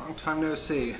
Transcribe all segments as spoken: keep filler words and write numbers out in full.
Long time no see.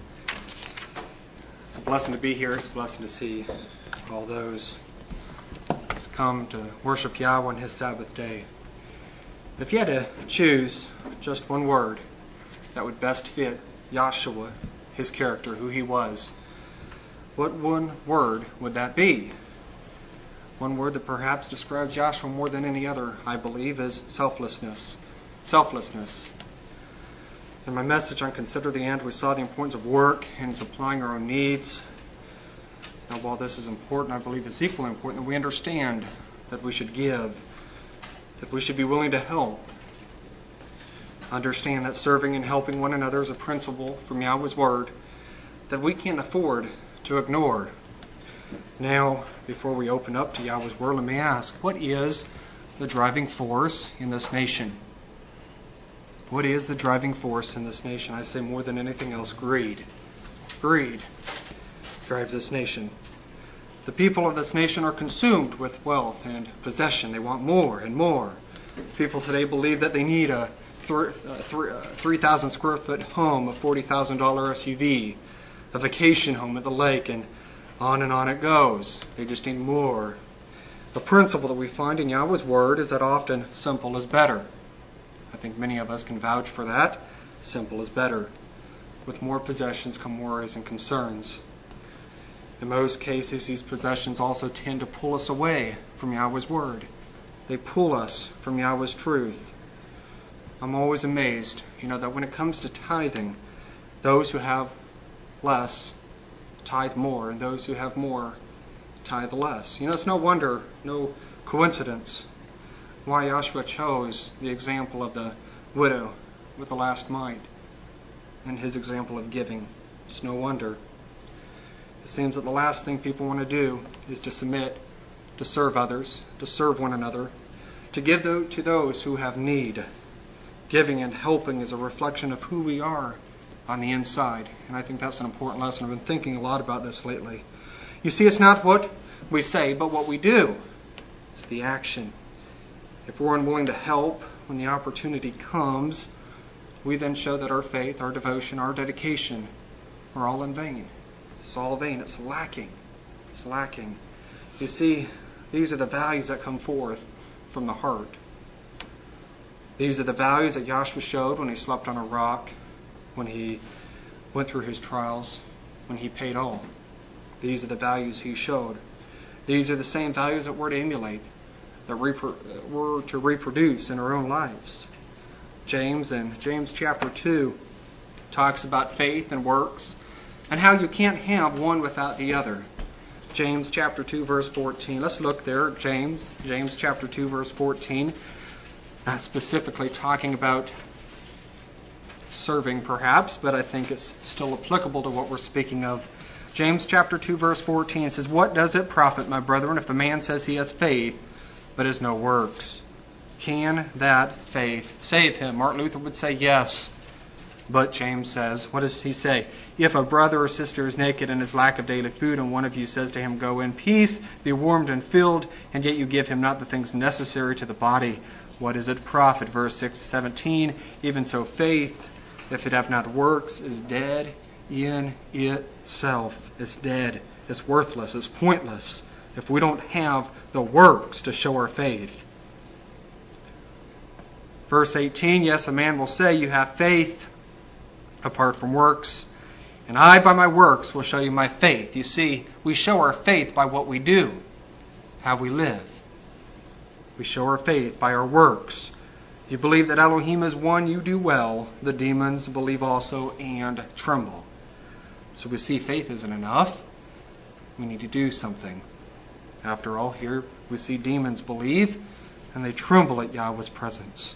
It's a blessing to be here. It's a blessing to see all those who's come to worship Yahweh on His Sabbath day. If you had to choose just one word that would best fit Yahshua, His character, who He was, what one word would that be? One word that perhaps describes Yahshua more than any other, I believe, is selflessness. Selflessness. In my message on Consider the End, we saw the importance of work in supplying our own needs. Now, while this is important, I believe it's equally important that we understand that we should give, that we should be willing to help. Understand that serving and helping one another is a principle from Yahweh's Word that we can't afford to ignore. Now, before we open up to Yahweh's Word, let me ask, what is the driving force in this nation? What is the driving force in this nation? I say more than anything else, greed. Greed drives this nation. The people of this nation are consumed with wealth and possession. They want more and more. People today believe that they need a three thousand square foot home, a forty thousand dollars S U V, a vacation home at the lake, and on and on it goes. They just need more. The principle that we find in Yahweh's Word is that often simple is better. I think many of us can vouch for that. Simple is better. With more possessions come worries and concerns. In most cases, these possessions also tend to pull us away from Yahweh's Word. They pull us from Yahweh's truth. I'm always amazed, you know, that when it comes to tithing, those who have less tithe more, and those who have more tithe less. You know, it's no wonder, no coincidence, why Yahshua chose the example of the widow with the last mite and His example of giving. It's no wonder. It seems that the last thing people want to do is to submit, to serve others, to serve one another, to give to those who have need. Giving and helping is a reflection of who we are on the inside. And I think that's an important lesson. I've been thinking a lot about this lately. You see, it's not what we say, but what we do. It's the action. If we're unwilling to help when the opportunity comes, we then show that our faith, our devotion, our dedication are all in vain. It's all vain. It's lacking. It's lacking. You see, these are the values that come forth from the heart. These are the values that Yahshua showed when He slept on a rock, when He went through His trials, when He paid all. These are the values He showed. These are the same values that we're to emulate, that we're to reproduce in our own lives. James, in James chapter two, talks about faith and works and how you can't have one without the other. James chapter two, verse fourteen. Let's look there at James. James chapter two, verse fourteen. Not specifically talking about serving, perhaps, but I think it's still applicable to what we're speaking of. James chapter two, verse fourteen, it says, "What does it profit, my brethren, if a man says he has faith, but has no works? Can that faith save him?" Martin Luther would say yes. But James says, what does he say? "If a brother or sister is naked and is lack of daily food, and one of you says to him, 'Go in peace, be warmed and filled,' and yet you give him not the things necessary to the body, what is it profit?" Verse six, seventeen, "Even so faith, if it have not works, is dead in itself." It's dead. It's worthless. It's pointless if we don't have the works to show our faith. Verse eighteen, "Yes, a man will say, 'You have faith apart from works, and I by my works will show you my faith.'" You see, we show our faith by what we do, how we live. We show our faith by our works. If you believe that Elohim is one, you do well. The demons believe also and tremble. So we see faith isn't enough. We need to do something. After all, here we see demons believe and they tremble at Yahweh's presence.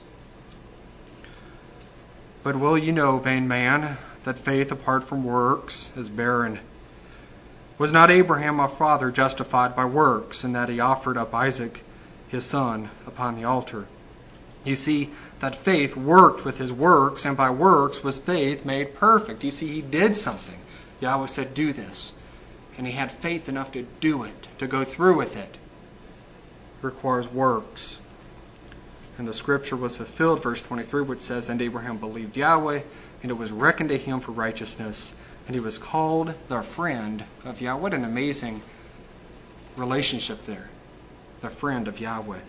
"But will you know, vain man, that faith apart from works is barren? Was not Abraham our father justified by works, in that he offered up Isaac, his son, upon the altar?" You see, that faith worked with his works, and by works was faith made perfect. You see, he did something. Yahweh said, "Do this." And he had faith enough to do it, to go through with it. It requires works. And the scripture was fulfilled, verse twenty-three, which says, "And Abraham believed Yahweh, and it was reckoned to him for righteousness, and he was called the friend of Yahweh." What an amazing relationship there. The friend of Yahweh.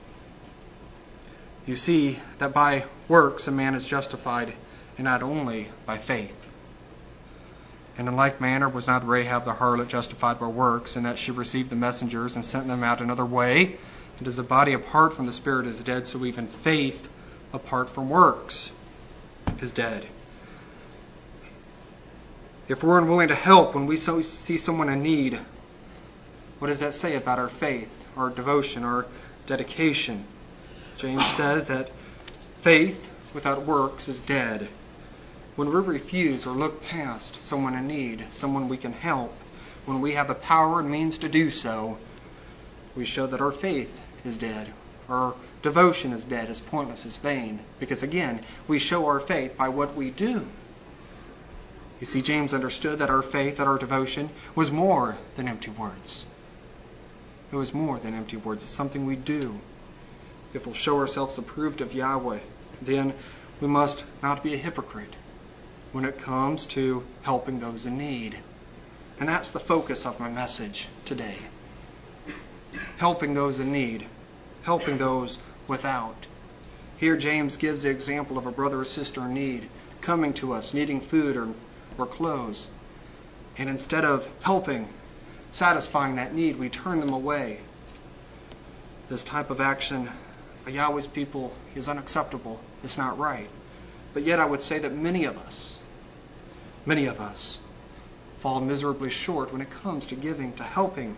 You see that by works a man is justified, and not only by faith. And in like manner was not Rahab the harlot justified by works, in that she received the messengers and sent them out another way? And as the body apart from the spirit is dead, so even faith apart from works is dead. If we're unwilling to help when we so see someone in need, what does that say about our faith, our devotion, our dedication? James says that faith without works is dead. When we refuse or look past someone in need, someone we can help, when we have the power and means to do so, we show that our faith is dead. Our devotion is dead, is pointless, is vain. Because again, we show our faith by what we do. You see, James understood that our faith, that our devotion, was more than empty words. It was more than empty words. It's something we do. If we'll show ourselves approved of Yahweh, then we must not be a hypocrite when it comes to helping those in need. And that's the focus of my message today. Helping those in need. Helping those without. Here James gives the example of a brother or sister in need, coming to us, needing food or, or clothes. And instead of helping, satisfying that need, we turn them away. This type of action by Yahweh's people is unacceptable. It's not right. But yet I would say that many of us, many of us, fall miserably short when it comes to giving, to helping.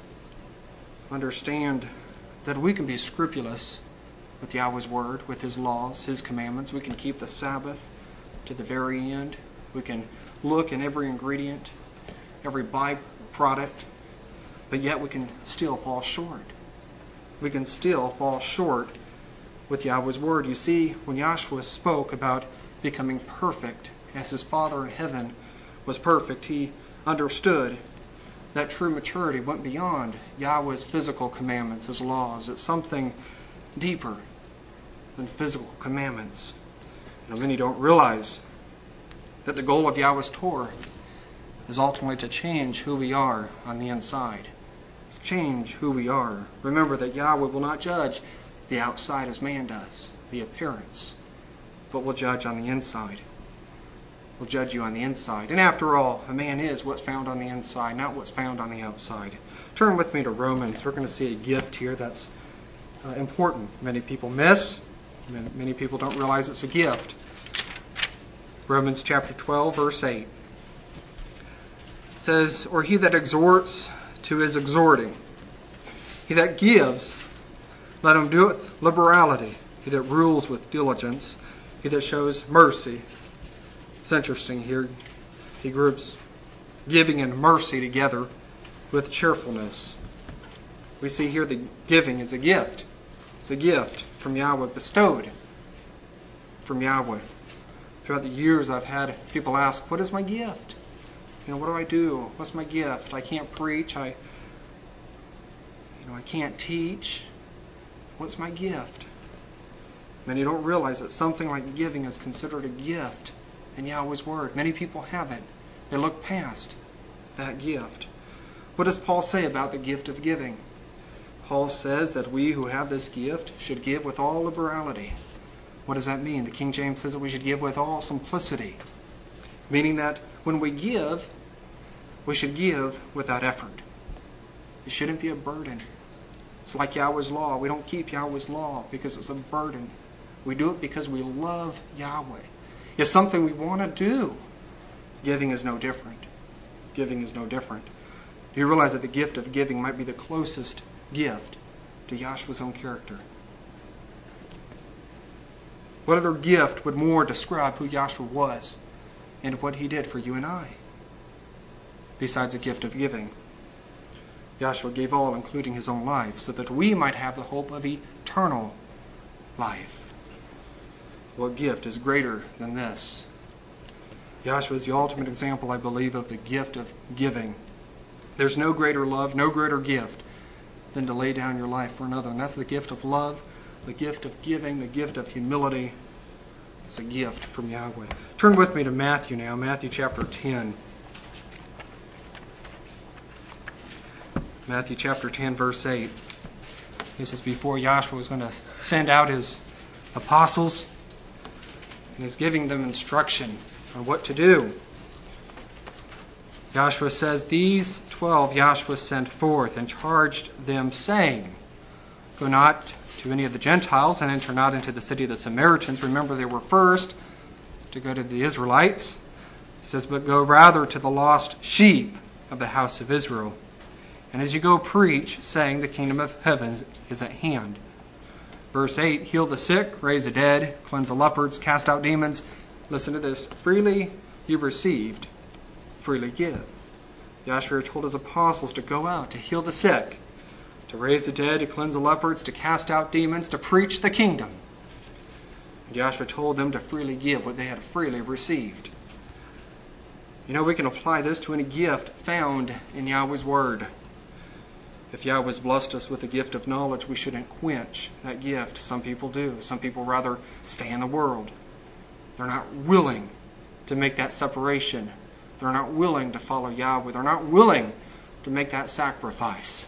Understand that we can be scrupulous with Yahweh's word, with His laws, His commandments. We can keep the Sabbath to the very end. We can look in every ingredient, every byproduct, but yet we can still fall short. We can still fall short with Yahweh's word. You see, when Yahshua spoke about becoming perfect as His Father in heaven was perfect, He understood that true maturity went beyond Yahweh's physical commandments, His laws. It's something deeper than physical commandments. Now, many don't realize that the goal of Yahweh's Torah is ultimately to change who we are on the inside. It's change who we are. Remember that Yahweh will not judge the outside as man does, the appearance, but will judge on the inside. Will judge you on the inside. And after all, a man is what's found on the inside, not what's found on the outside. Turn with me to Romans. We're going to see a gift here that's uh, important. Many people miss. Many, many people don't realize it's a gift. Romans chapter twelve, verse eight. It says, "Or he that exhorts to his exhorting. He that gives, let him do it with liberality. He that rules with diligence. He that shows mercy." It's interesting here. He groups giving and mercy together with cheerfulness. We see here the giving is a gift. It's a gift from Yahweh, bestowed from Yahweh. Throughout the years I've had people ask, what is my gift? You know, what do I do? What's my gift? I can't preach. I, you know, I can't teach. What's my gift? Many don't realize that something like giving is considered a gift in Yahweh's word. Many people have it. They look past that gift. What does Paul say about the gift of giving? Paul says that we who have this gift should give with all liberality. What does that mean? The King James says that we should give with all simplicity. Meaning that when we give, we should give without effort. It shouldn't be a burden. It's like Yahweh's law. We don't keep Yahweh's law because it's a burden. We do it because we love Yahweh. It's something we want to do. Giving is no different. Giving is no different. Do you realize that the gift of giving might be the closest gift to Yahshua's own character? What other gift would more describe who Yahshua was and what He did for you and I, besides the gift of giving? Yahshua gave all, including His own life, so that we might have the hope of eternal life. What gift is greater than this? Yahshua is the ultimate example, I believe, of the gift of giving. There's no greater love, no greater gift than to lay down your life for another. And that's the gift of love the gift of giving, the gift of humility, is a gift from Yahweh. Turn with me to Matthew now, Matthew chapter ten. Matthew chapter ten, verse eight. This is before Joshua was going to send out his apostles, and he's giving them instruction on what to do. Joshua says, "These twelve Joshua sent forth and charged them, saying, Go not to any of the Gentiles, and enter not into the city of the Samaritans." Remember, they were first to go to the Israelites. He says, "But go rather to the lost sheep of the house of Israel. And as you go, preach, saying, The kingdom of heaven is at hand." Verse eight, "Heal the sick, raise the dead, cleanse the lepers, cast out demons." Listen to this. "Freely you received, freely give." Joshua told his apostles to go out, to heal the sick, to raise the dead, to cleanse the lepers, to cast out demons, to preach the kingdom. And Joshua told them to freely give what they had freely received. You know, we can apply this to any gift found in Yahweh's Word. If Yahweh's blessed us with the gift of knowledge, we shouldn't quench that gift. Some people do. Some people rather stay in the world. They're not willing to make that separation. They're not willing to follow Yahweh. They're not willing to make that sacrifice.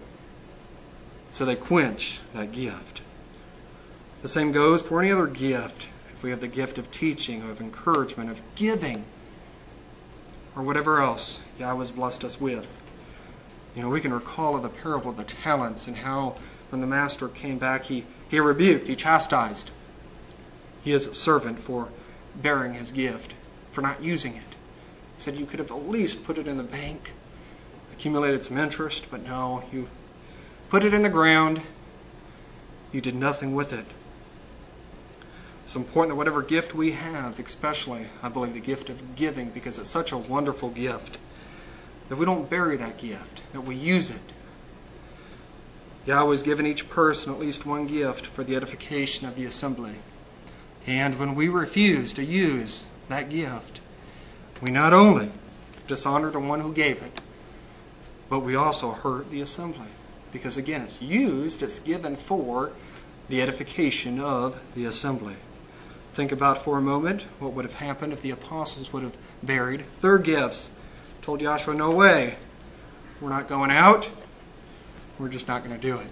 So they quench that gift. The same goes for any other gift. If we have the gift of teaching, of encouragement, of giving, or whatever else Yahweh's blessed us with. You know, we can recall of the parable of the talents and how when the master came back, he, he rebuked, he chastised his servant for bearing his gift, for not using it. He said, "You could have at least put it in the bank, accumulated some interest, but no, you put it in the ground, you did nothing with it." It's important that whatever gift we have, especially, I believe, the gift of giving, because it's such a wonderful gift, that we don't bury that gift, that we use it. Yahweh has given each person at least one gift for the edification of the assembly. And when we refuse to use that gift, we not only dishonor the one who gave it, but we also hurt the assembly. Because again, it's used, it's given for the edification of the assembly. Think about for a moment what would have happened if the apostles would have buried their gifts. Told Joshua, "No way. We're not going out. We're just not going to do it."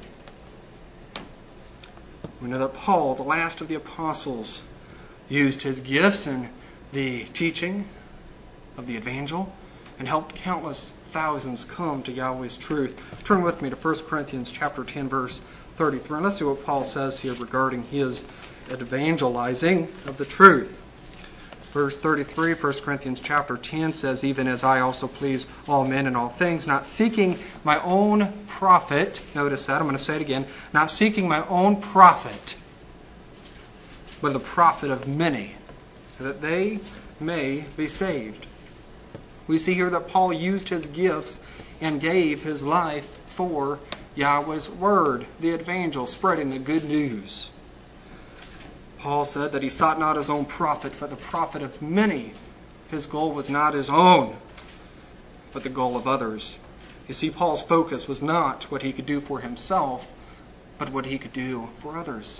We know that Paul, the last of the apostles, used his gifts in the teaching of the evangel and helped countless thousands come to Yahweh's truth. Turn with me to First Corinthians chapter ten, verse thirty-three. And let's see what Paul says here regarding his evangelizing of the truth. Verse thirty-three, First Corinthians chapter ten says, "Even as I also please all men in all things, not seeking my own profit." Notice that, I'm going to say it again. "Not seeking my own profit, but the profit of many, that they may be saved." We see here that Paul used his gifts and gave his life for Yahweh's Word, the evangel, spreading the good news. Paul said that he sought not his own profit, but the profit of many. His goal was not his own, but the goal of others. You see, Paul's focus was not what he could do for himself, but what he could do for others.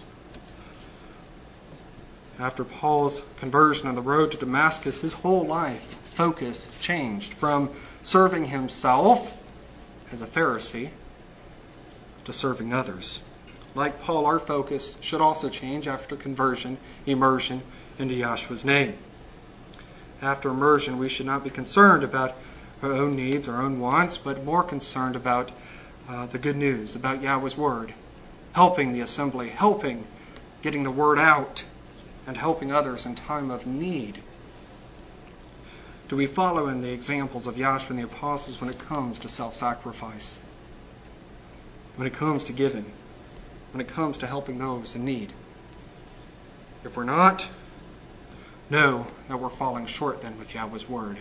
After Paul's conversion on the road to Damascus, his whole life focus changed from serving himself as a Pharisee to serving others. Like Paul, our focus should also change after conversion, immersion into Yahshua's name. After immersion, we should not be concerned about our own needs, our own wants, but more concerned about uh, the good news, about Yahweh's Word, helping the assembly, helping getting the Word out, and helping others in time of need. Do we follow in the examples of Yahshua and the apostles when it comes to self-sacrifice? When it comes to giving? When it comes to helping those in need? If we're not, know that we're falling short then with Yahweh's Word.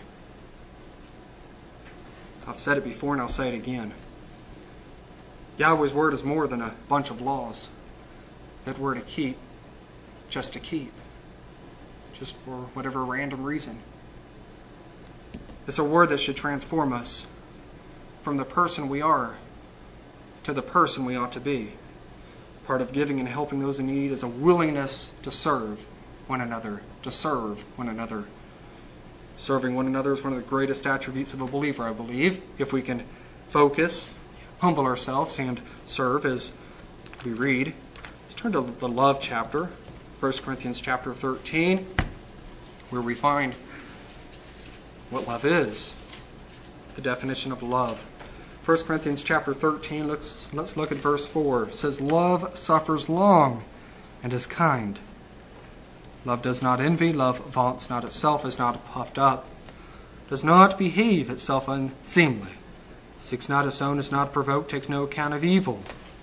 I've said it before and I'll say it again. Yahweh's Word is more than a bunch of laws that we're to keep just to keep, just for whatever random reason. It's a Word that should transform us from the person we are to the person we ought to be. Part of giving and helping those in need is a willingness to serve one another, to serve one another. Serving one another is one of the greatest attributes of a believer, I believe. If we can focus, humble ourselves, and serve as we read. Let's turn to the love chapter, First Corinthians chapter thirteen, where we find what love is, the definition of love. First Corinthians chapter thirteen, let's, let's look at verse four. It says, "Love suffers long and is kind. Love does not envy, love vaunts not itself, is not puffed up, does not behave itself unseemly, seeks not its own, is not provoked, takes no account of evil.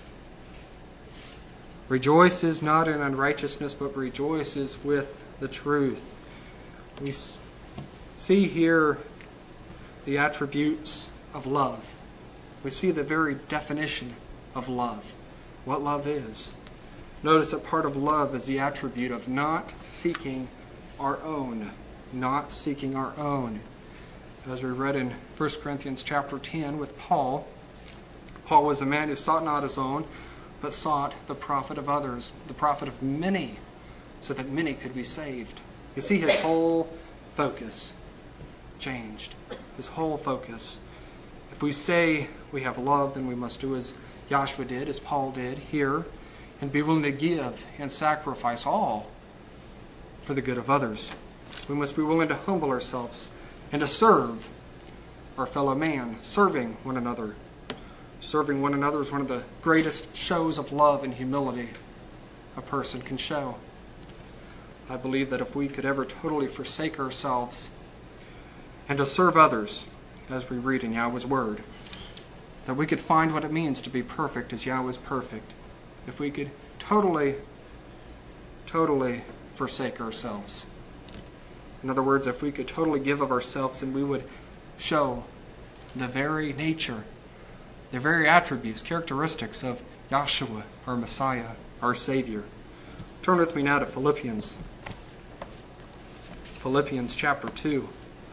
Rejoices not in unrighteousness, but rejoices with the truth." We see here the attributes of love. We see the very definition of love, what love is. Notice that part of love is the attribute of not seeking our own. Not seeking our own. As we read in First Corinthians chapter ten with Paul, Paul was a man who sought not his own, but sought the profit of others, the profit of many, so that many could be saved. You see, his whole focus changed. His whole focus. If we say we have love, then we must do as Joshua did, as Paul did here, and be willing to give and sacrifice all for the good of others. We must be willing to humble ourselves and to serve our fellow man, serving one another. Serving one another is one of the greatest shows of love and humility a person can show. I believe that if we could ever totally forsake ourselves and to serve others, as we read in Yahweh's Word, that we could find what it means to be perfect as Yahweh is perfect. If we could totally, totally forsake ourselves. In other words, if we could totally give of ourselves, then we would show the very nature, the very attributes, characteristics of Yahshua, our Messiah, our Savior. Turn with me now to Philippians. Philippians chapter two.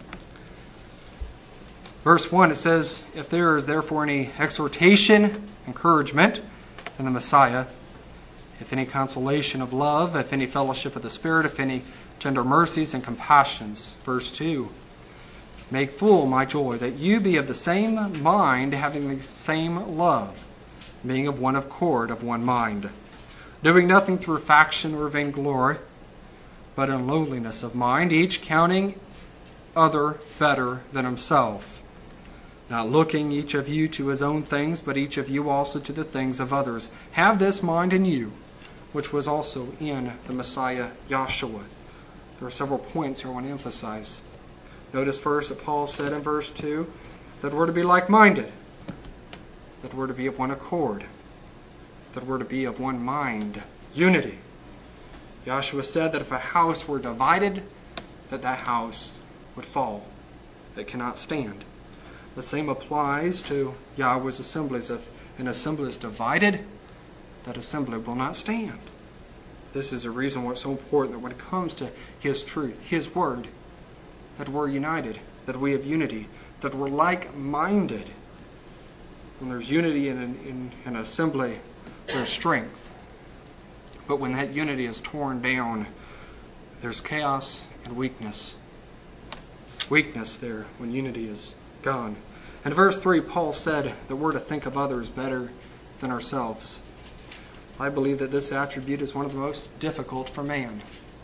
Verse one, it says, "If there is therefore any exhortation, encouragement in the Messiah, if any consolation of love, if any fellowship of the Spirit, if any tender mercies and compassions." Verse two, "Make full my joy, that you be of the same mind, having the same love, being of one accord, of one mind, doing nothing through faction or vainglory, but in lowliness of mind, each counting other better than himself, not looking each of you to his own things, but each of you also to the things of others. Have this mind in you, which was also in the Messiah Yahshua." There are several points here I want to emphasize. Notice first that Paul said in verse two that we're to be like-minded, that we're to be of one accord, that we're to be of one mind, unity. Yahshua said that if a house were divided, that that house would fall. It cannot stand. The same applies to Yahweh's assemblies. If an assembly is divided, that assembly will not stand. This is the reason why it's so important that when it comes to His truth, His Word, that we're united, that we have unity, that we're like-minded. When there's unity in an, in an assembly, there's strength. But when that unity is torn down, there's chaos and weakness. There's weakness there when unity is gone. In verse three, Paul said that we're to think of others better than ourselves. I believe that this attribute is one of the most difficult for man.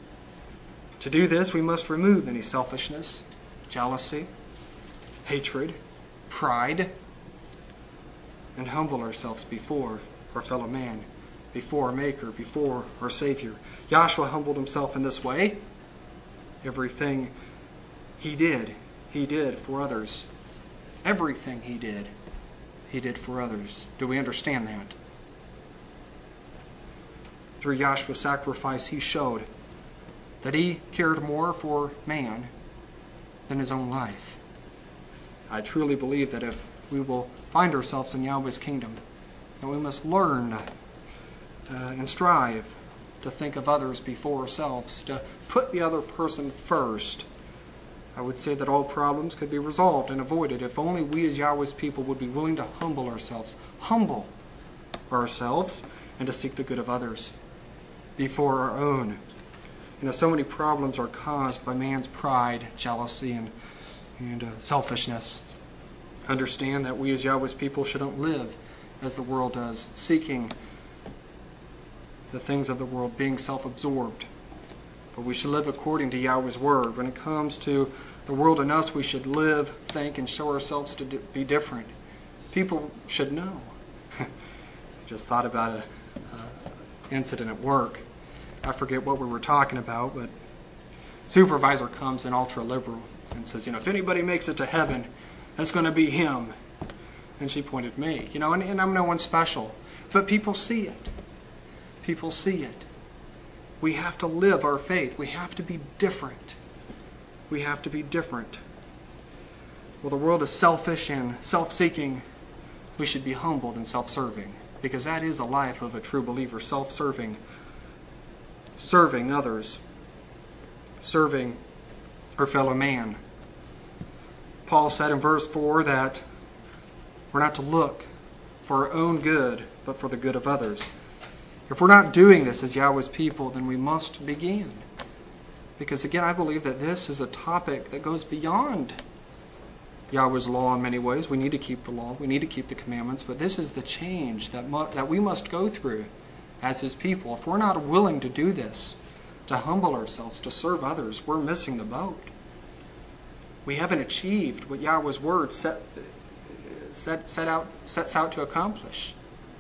To do this, we must remove any selfishness, jealousy, hatred, pride, and humble ourselves before our fellow man, before our Maker, before our Savior. Yahshua humbled himself in this way. Everything he did, he did for others. Everything he did, he did for others. Do we understand that? Through Yahshua's sacrifice, he showed that he cared more for man than his own life. I truly believe that if we will find ourselves in Yahweh's kingdom, then we must learn uh, and strive to think of others before ourselves, to put the other person first. I would say that all problems could be resolved and avoided if only we as Yahweh's people would be willing to humble ourselves. Humble ourselves and to seek the good of others before our own. You know, so many problems are caused by man's pride, jealousy, and, and uh, selfishness. Understand that we as Yahweh's people shouldn't live as the world does, seeking the things of the world, being self-absorbed. But we should live according to Yahweh's word. When it comes to the world and us, we should live, think, and show ourselves to be different. People should know. Just thought about an incident at work. I forget what we were talking about, but supervisor comes in ultra-liberal and says, you know, if anybody makes it to heaven, it's going to be him. And she pointed at me. You know, and, and I'm no one special. But people see it. People see it. We have to live our faith. We have to be different. We have to be different. Well, the world is selfish and self-seeking. We should be humbled and self-serving, because that is a life of a true believer, self-serving, serving others, serving our fellow man. Paul said in verse four that we're not to look for our own good, but for the good of others. If we're not doing this as Yahweh's people, then we must begin. Because again, I believe that this is a topic that goes beyond Yahweh's law in many ways. We need to keep the law. We need to keep the commandments. But this is the change that mu- that we must go through as His people. If we're not willing to do this, to humble ourselves, to serve others, we're missing the boat. We haven't achieved what Yahweh's word set, set, set out, sets out to accomplish.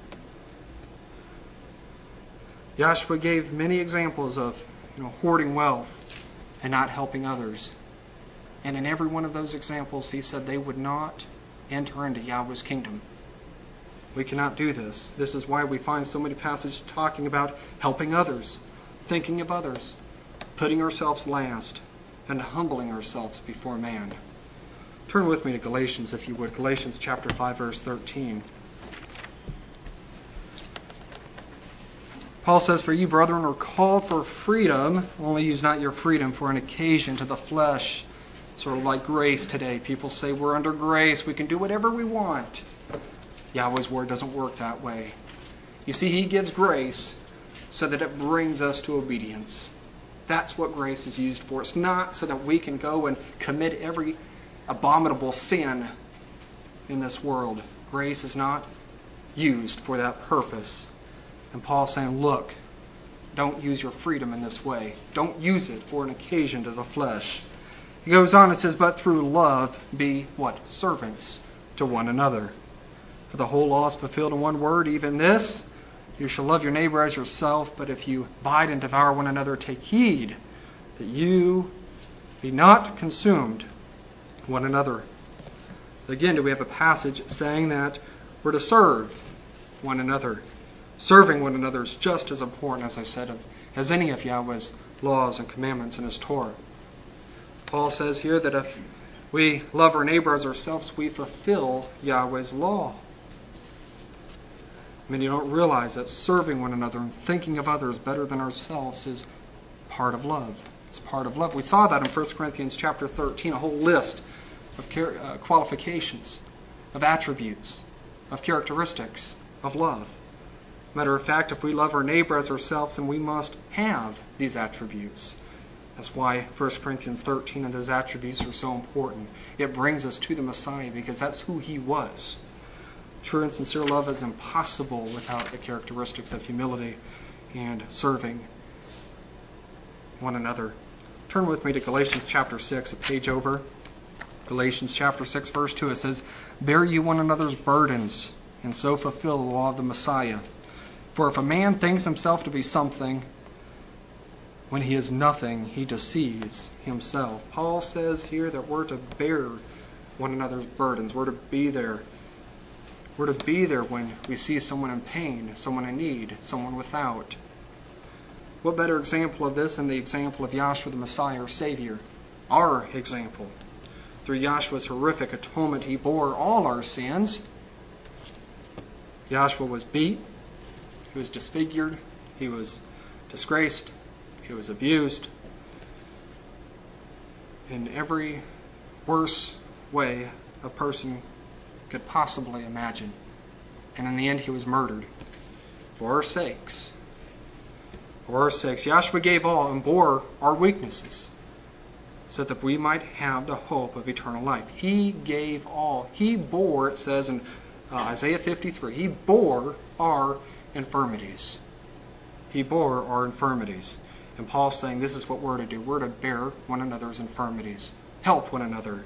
Yahshua gave many examples of you know, hoarding wealth and not helping others. And in every one of those examples, He said they would not enter into Yahweh's kingdom. We cannot do this. This is why we find so many passages talking about helping others, thinking of others, putting ourselves last, and humbling ourselves before man. Turn with me to Galatians, if you would. Galatians chapter five, verse thirteen. Paul says, for you, brethren, are called for freedom, only use not your freedom for an occasion to the flesh. Sort of like grace today. People say we're under grace. We can do whatever we want. Yahweh's word doesn't work that way. You see, He gives grace so that it brings us to obedience. That's what grace is used for. It's not so that we can go and commit every abominable sin in this world. Grace is not used for that purpose. And Paul's saying, look, don't use your freedom in this way. Don't use it for an occasion to the flesh. He goes on and says, but through love be what? Servants to one another. For the whole law is fulfilled in one word, even this, you shall love your neighbor as yourself. But if you bite and devour one another, take heed that you be not consumed one another. Again, do we have a passage saying that we're to serve one another? Serving one another is just as important, as I said, as any of Yahweh's laws and commandments in His Torah. Paul says here that if we love our neighbor as ourselves, we fulfill Yahweh's law. Many don't realize that serving one another and thinking of others better than ourselves is part of love. It's part of love. We saw that in First Corinthians chapter thirteen, a whole list of uh, qualifications, of attributes, of characteristics of love. Matter of fact, if we love our neighbor as ourselves, then we must have these attributes. That's why First Corinthians thirteen and those attributes are so important. It brings us to the Messiah because that's who He was. True and sincere love is impossible without the characteristics of humility and serving one another. Turn with me to Galatians chapter six, a page over. Galatians chapter six, verse two, it says, bear ye one another's burdens, and so fulfill the law of the Messiah. For if a man thinks himself to be something, when he is nothing, he deceives himself. Paul says here that we're to bear one another's burdens. We're to be there. We're to be there when we see someone in pain, someone in need, someone without. What better example of this than the example of Yahshua the Messiah, our Savior? Our example. Through Yahshua's horrific atonement, He bore all our sins. Yahshua was beat. He was disfigured. He was disgraced. He was abused. In every worse way a person could possibly imagine. And in the end, He was murdered. for our sakes. For our sakes. Yahshua gave all and bore our weaknesses so that we might have the hope of eternal life. He gave all. He bore, it says in uh, Isaiah fifty-three, He bore our infirmities. He bore our infirmities. And Paul's saying this is what we're to do. We're to bear one another's infirmities. Help one another.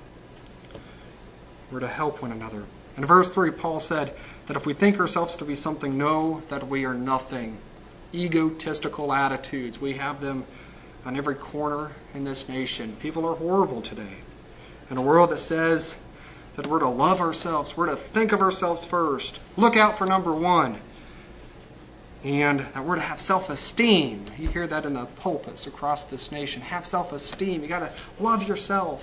We're to help one another. In verse three, Paul said that if we think ourselves to be something, know that we are nothing. Egotistical attitudes. We have them on every corner in this nation. People are horrible today. In a world that says that we're to love ourselves, we're to think of ourselves first, look out for number one, and that we're to have self-esteem. You hear that in the pulpits across this nation. Have self-esteem. You got to love yourself.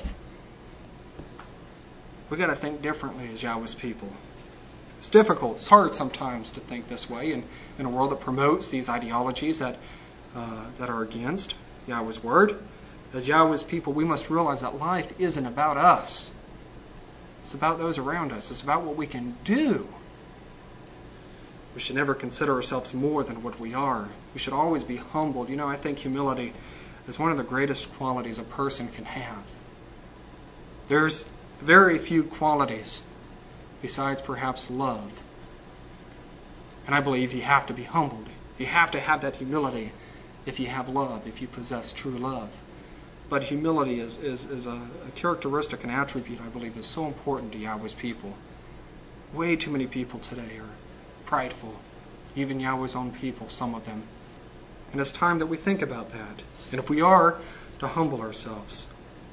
We got to think differently as Yahweh's people. It's difficult. It's hard sometimes to think this way in, in a world that promotes these ideologies that uh, that are against Yahweh's word. As Yahweh's people, we must realize that life isn't about us. It's about those around us. It's about what we can do. We should never consider ourselves more than what we are. We should always be humbled. You know, I think humility is one of the greatest qualities a person can have. There's very few qualities besides perhaps love. And I believe you have to be humbled. You have to have that humility if you have love, if you possess true love. But humility is, is, is a, a characteristic, an attribute, I believe, is so important to Yahweh's people. Way too many people today are prideful. Even Yahweh's own people, some of them. And it's time that we think about that. And if we are, to humble ourselves.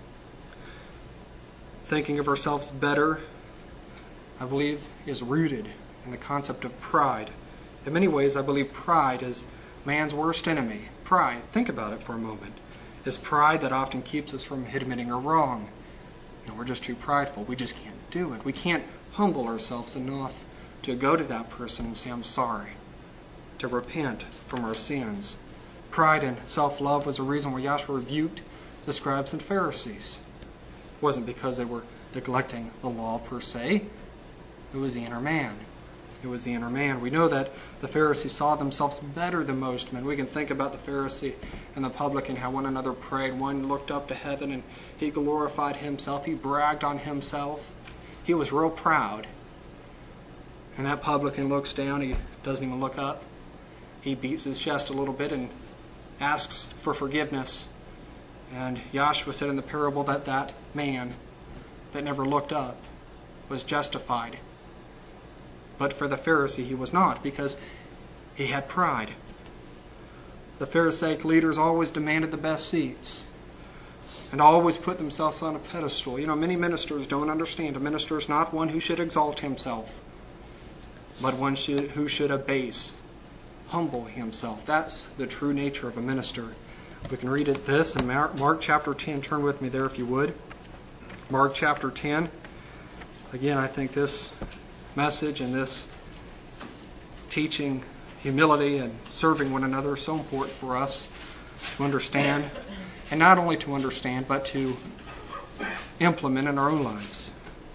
Thinking of ourselves better, I believe, is rooted in the concept of pride. In many ways, I believe pride is man's worst enemy. Pride, think about it for a moment. It's pride that often keeps us from admitting a wrong. You know, we're just too prideful. We just can't do it. We can't humble ourselves enough to go to that person and say, I'm sorry. To repent from our sins. Pride and self-love was the reason why Yahshua rebuked the scribes and Pharisees. It wasn't because they were neglecting the law per se. It was the inner man. It was the inner man. We know that the Pharisees saw themselves better than most men. We can think about the Pharisee and the publican, how one another prayed. One looked up to heaven and he glorified himself. He bragged on himself. He was real proud. And that publican looks down. He doesn't even look up. He beats his chest a little bit and asks for forgiveness. And Yahshua said in the parable that that man that never looked up was justified. But for the Pharisee, he was not, because he had pride. The Pharisaic leaders always demanded the best seats and always put themselves on a pedestal. You know, many ministers don't understand. A minister is not one who should exalt himself, but one should, who should abase, humble himself. That's the true nature of a minister. We can read it this in Mark, Mark chapter ten. Turn with me there if you would. Mark chapter ten. Again, I think this message and this teaching humility and serving one another is so important for us to understand. And not only to understand, but to implement in our own lives.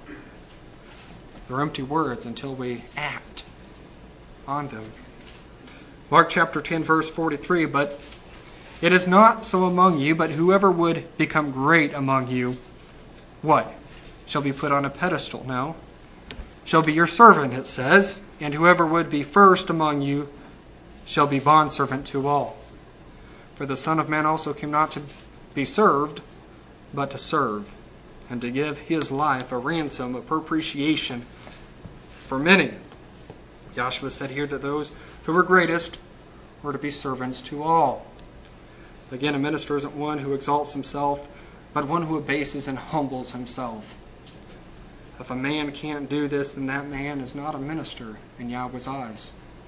They're empty words until we act on them. Mark chapter ten, verse forty-three, but it is not so among you, but whoever would become great among you, what? Shall be put on a pedestal. No. Shall be your servant, it says, and whoever would be first among you shall be bondservant to all. For the Son of Man also came not to be served, but to serve, and to give his life a ransom, a propitiation for many. Yahshua said here that those who were greatest were to be servants to all. Again, a minister isn't one who exalts himself, but one who abases and humbles himself. If a man can't do this, then that man is not a minister in Yahweh's eyes.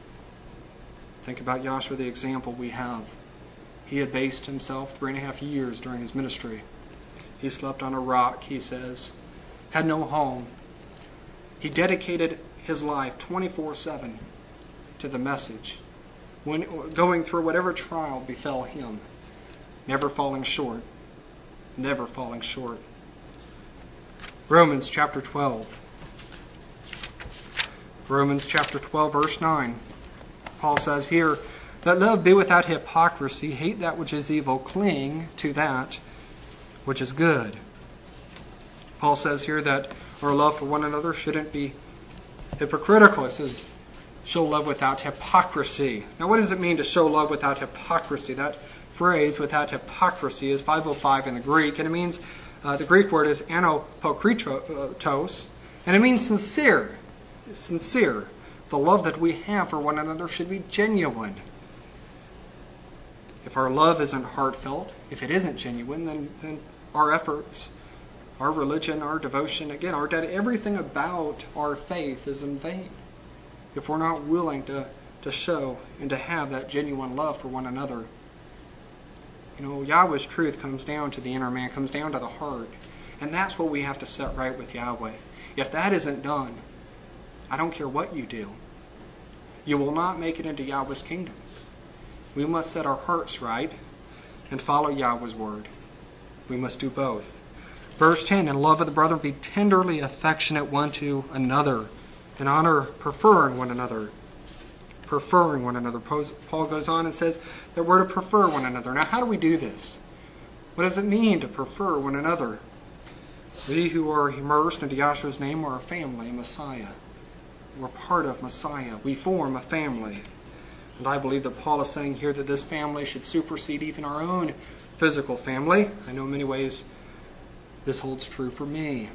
Think about Yahshua, the example we have. He abased himself three and a half years during his ministry. He slept on a rock, he says, had no home. He dedicated his life twenty-four seven to the message, when going through whatever trial befell him, never falling short, never falling short. Romans chapter twelve. Romans chapter twelve, verse nine. Paul says here, let love be without hypocrisy. Hate that which is evil. Cling to that which is good. Paul says here that our love for one another shouldn't be hypocritical. It says, show love without hypocrisy. Now, what does it mean to show love without hypocrisy? That phrase, without hypocrisy, is five oh five in the Greek, and it means, uh, the Greek word is anapokritos, and it means sincere. Sincere. The love that we have for one another should be genuine. If our love isn't heartfelt, if it isn't genuine, then, then our efforts, our religion, our devotion, again, our debt, everything about our faith is in vain. If we're not willing to, to show and to have that genuine love for one another. You know, Yahweh's truth comes down to the inner man, comes down to the heart. And that's what we have to set right with Yahweh. If that isn't done, I don't care what you do, you will not make it into Yahweh's kingdom. We must set our hearts right and follow Yahweh's word. We must do both. Verse ten, in love of the brethren, be tenderly affectionate one to another, in honor preferring one another. Preferring one another. Paul goes on and says that we're to prefer one another. Now, how do we do this? What does it mean to prefer one another? We who are immersed into Yahshua's name are a family, Messiah. We're part of Messiah. We form a family. And I believe that Paul is saying here that this family should supersede even our own physical family. I know in many ways this holds true for me.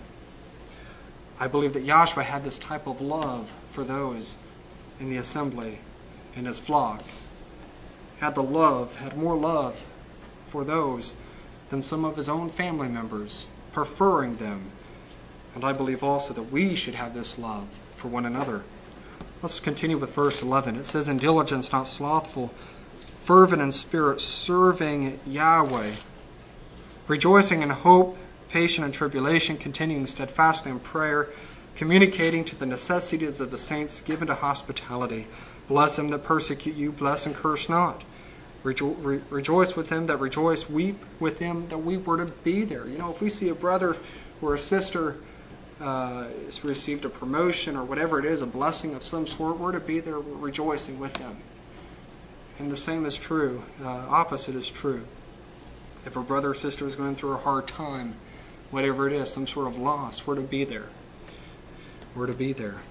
I believe that Yahshua had this type of love for those in the assembly, in his flock. Had the love, had more love for those than some of his own family members, preferring them. And I believe also that we should have this love for one another. Let's continue with verse eleven. It says, in diligence, not slothful, fervent in spirit, serving Yahweh, rejoicing in hope, patient in tribulation, continuing steadfastly in prayer, communicating to the necessities of the saints, given to hospitality. Bless them that persecute you, bless and curse not. Rejo- re- rejoice with them that rejoice, weep with them that weep. We're to be there. You know, if we see a brother or a sister uh, has received a promotion or whatever it is, a blessing of some sort, we're to be there rejoicing with them. And the same is true. Uh, opposite is true. If a brother or sister is going through a hard time, whatever it is, some sort of loss, we're to be there. We're to be there.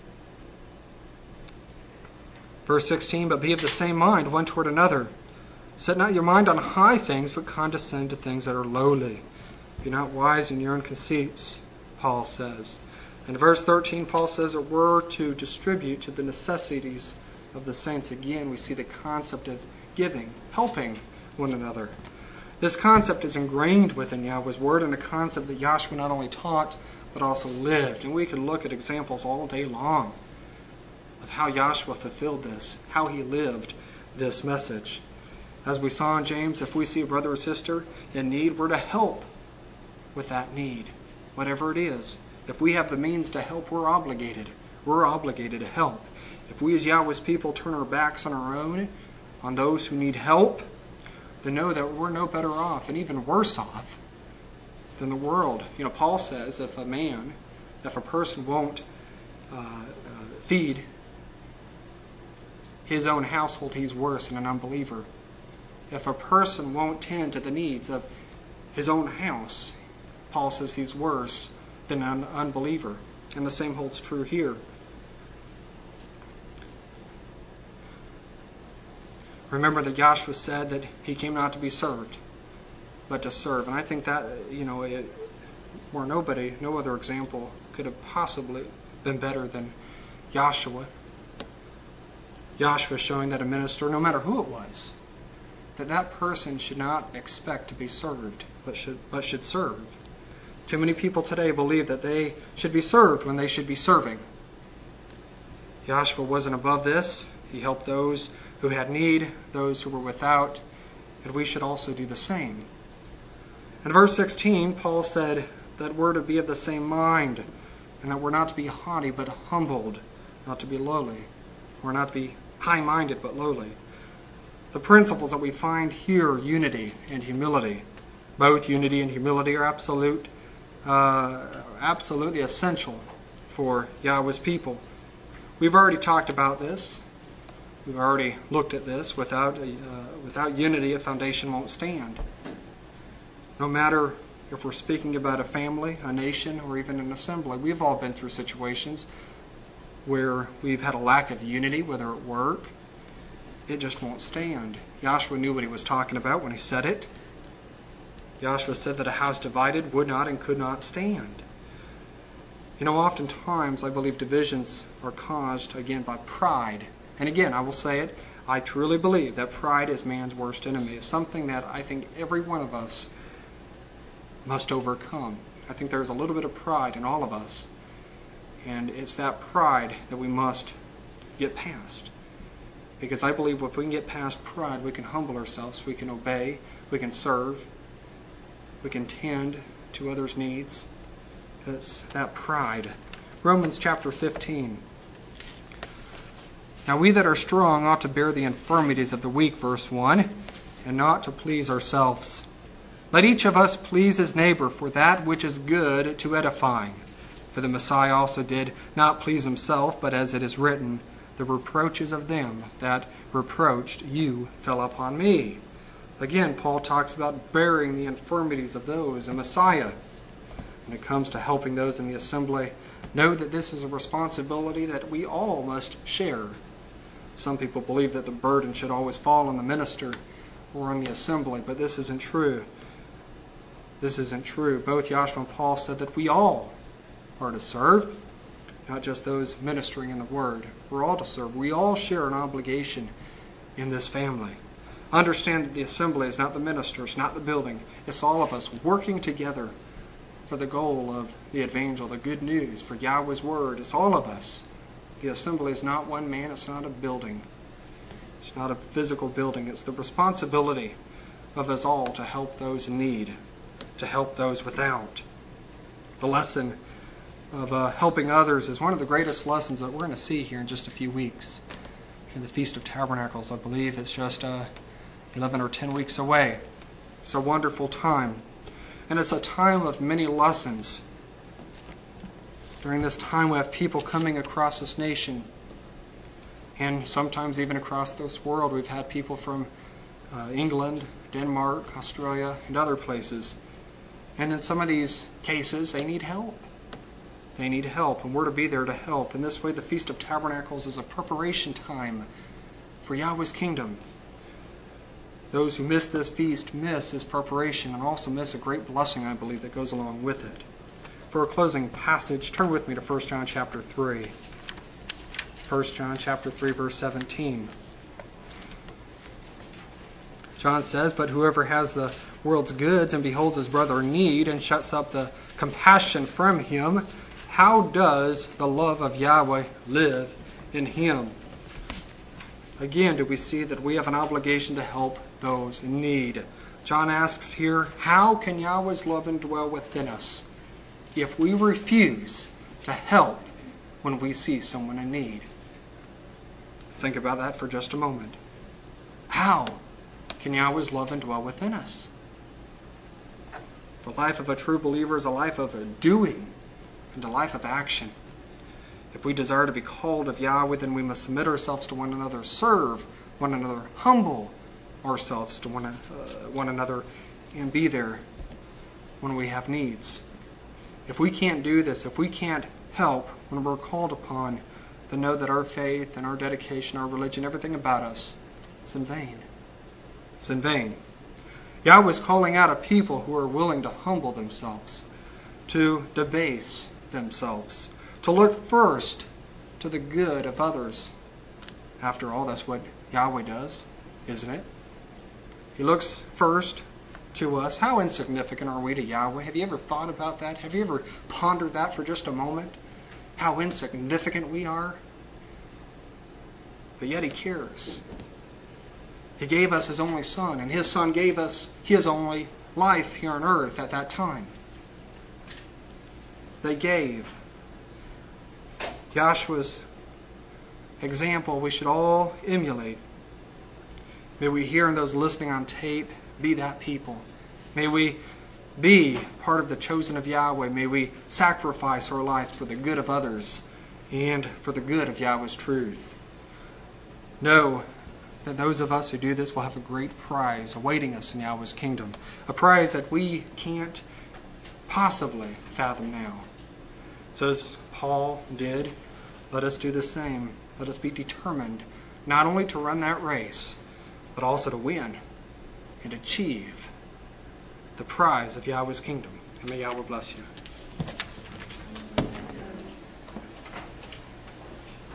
Verse sixteen, but be of the same mind one toward another. Set not your mind on high things, but condescend to things that are lowly. Be not wise in your own conceits, Paul says. In verse thirteen, Paul says that we're to distribute to the necessities of the saints. Again, we see the concept of giving, helping one another. This concept is ingrained within Yahweh's word, and a concept that Yahshua not only taught, but also lived. And we could look at examples all day long of how Yahshua fulfilled this, how he lived this message. As we saw in James, if we see a brother or sister in need, we're to help with that need, whatever it is. If we have the means to help, we're obligated. We're obligated to help. If we as Yahweh's people turn our backs on our own, on those who need help, then know that we're no better off, and even worse off, than the world. You know, Paul says if a man, if a person won't uh, uh, feed his own household, he's worse than an unbeliever. If a person won't tend to the needs of his own house, Paul says he's worse than an unbeliever. And the same holds true here. Remember that Yahshua said that he came not to be served, but to serve. And I think that, you know, it, where nobody, no other example could have possibly been better than Yahshua. Yahshua showing that a minister, no matter who it was, that that person should not expect to be served, but should, but should serve. Too many people today believe that they should be served when they should be serving. Yahshua wasn't above this. He helped those who had need, those who were without, and we should also do the same. In verse sixteen, Paul said that we're to be of the same mind, and that we're not to be haughty but humbled, not to be lowly. We're not to be high-minded but lowly. The principles that we find here, unity and humility, both unity and humility are absolute, uh, absolutely essential for Yahweh's people. We've already talked about this. We've already looked at this. Without, uh, without unity, a foundation won't stand. No matter if we're speaking about a family, a nation, or even an assembly, we've all been through situations where we've had a lack of unity, whether at work. It just won't stand. Joshua knew what he was talking about when he said it. Joshua said that a house divided would not and could not stand. You know, oftentimes I believe divisions are caused, again, by pride. And again, I will say it, I truly believe that pride is man's worst enemy. It's something that I think every one of us must overcome. I think there's a little bit of pride in all of us. And it's that pride that we must get past. Because I believe if we can get past pride, we can humble ourselves, we can obey, we can serve, we can tend to others' needs. It's that pride. Romans chapter fifteen. Now we that are strong ought to bear the infirmities of the weak, verse one, and not to please ourselves. Let each of us please his neighbor for that which is good to edifying. For the Messiah also did not please himself, but as it is written, the reproaches of them that reproached you fell upon me. Again, Paul talks about bearing the infirmities of those in Messiah. When it comes to helping those in the assembly, know that this is a responsibility that we all must share. Some people believe that the burden should always fall on the minister or on the assembly, but this isn't true. This isn't true. Both Joshua and Paul said that we all are to serve, not just those ministering in the Word. We're all to serve. We all share an obligation in this family. Understand that the assembly is not the ministers, not the building. It's all of us working together for the goal of the evangel, the good news, for Yahweh's Word. It's all of us. The assembly is not one man. It's not a building. It's not a physical building. It's the responsibility of us all to help those in need, to help those without. The lesson of uh, helping others is one of the greatest lessons that we're going to see here in just a few weeks. In the Feast of Tabernacles, I believe it's just uh, eleven or ten weeks away. It's a wonderful time. And it's a time of many lessons. During this time we have people coming across this nation. And sometimes even across this world. We've had people from uh, England, Denmark, Australia, and other places. And in some of these cases, they need help. They need help, and we're to be there to help. In this way, the Feast of Tabernacles is a preparation time for Yahweh's kingdom. Those who miss this feast miss His preparation and also miss a great blessing, I believe, that goes along with it. For a closing passage, turn with me to First John chapter three. First John chapter three, verse seventeen. John says, "But whoever has the world's goods and beholds his brother in need and shuts up the compassion from him, how does the love of Yahweh live in him?" Again, do we see that we have an obligation to help those in need? John asks here, how can Yahweh's love indwell within us if we refuse to help when we see someone in need? Think about that for just a moment. How can Yahweh's love indwell within us? The life of a true believer is a life of a doing and a life of action. If we desire to be called of Yahweh, then we must submit ourselves to one another, serve one another, humble ourselves to one, uh, one another, and be there when we have needs. If we can't do this, if we can't help when we're called upon, then know that our faith and our dedication, our religion, everything about us is in vain. It's in vain. Yahweh is calling out a people who are willing to humble themselves, to debase themselves, to look first to the good of others. After all, that's what Yahweh does, isn't it? He looks first to us. How insignificant are we to Yahweh? Have you ever thought about that? Have you ever pondered that for just a moment? How insignificant we are? But yet He cares. He gave us His only Son, and His Son gave us His only life here on earth at that time. They gave. Joshua's example we should all emulate. May we hear, and those listening on tape, be that people. May we be part of the chosen of Yahweh. May we sacrifice our lives for the good of others and for the good of Yahweh's truth. know that those of us who do this will have a great prize awaiting us in Yahweh's kingdom, a prize that we can't possibly fathom now. So as Paul did, let us do the same. Let us be determined not only to run that race, but also to win and achieve the prize of Yahweh's kingdom. And may Yahweh bless you.